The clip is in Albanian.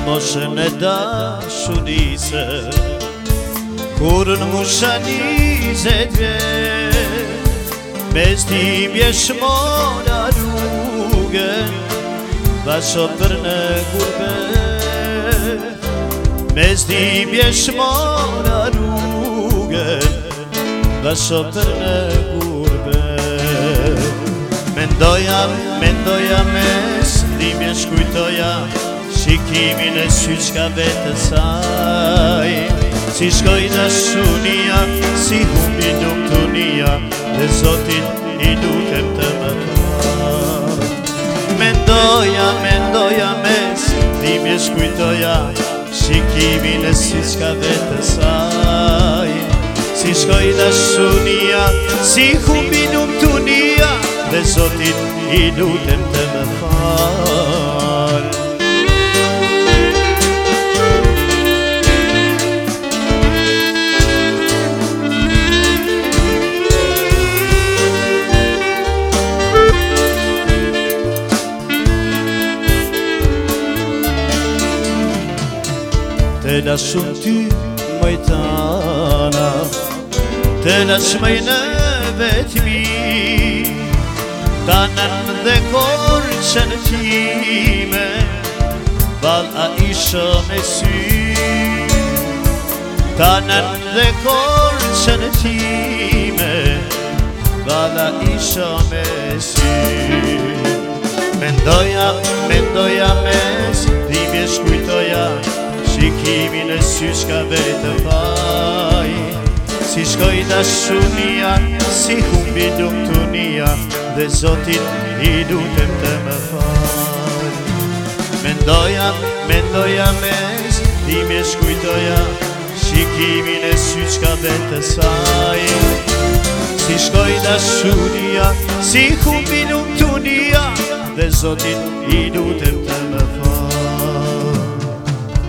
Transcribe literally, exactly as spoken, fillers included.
moshën e dashurisë, kur në musha njëzet vjet, mes tim jesh mora rrugën, vasho për në gurbet. Mes tim jesh mora rrugën, vasho për në gurbet. Mendoja, mendoja mes tim jesh kujtoja, shikimin e syçkave të saj. Si shkoj dashunia, si humbi lumtunia, dhe Zotin i lutem të më fal. Mendoja, mendoja mes tim jesh kujtoja, shikimin e syçkave të saj. Si shkoj dashunia, si humbi lumtunia, dhe Zotin i lutem të më fal. Të dashun ty mojtana, të dashmëj në vetëmi, tanën dhe korçën time, val a isha me sy. Tanën dhe korçën time, val a isha me sy. Mendoja, mendoja mes, tim jesh kujtoja, shikimin e syçkave të vaj. Si shkoj dashunia, si humbi lumtunia, dhe Zotin i lutem të më fal. Mendoja, mendoja mes, tim jesh kujtoja, shikimin e syçkave të saj. Si shkoj dashunia, si humbi lumtunia, dhe Zotin i lutem të më fal.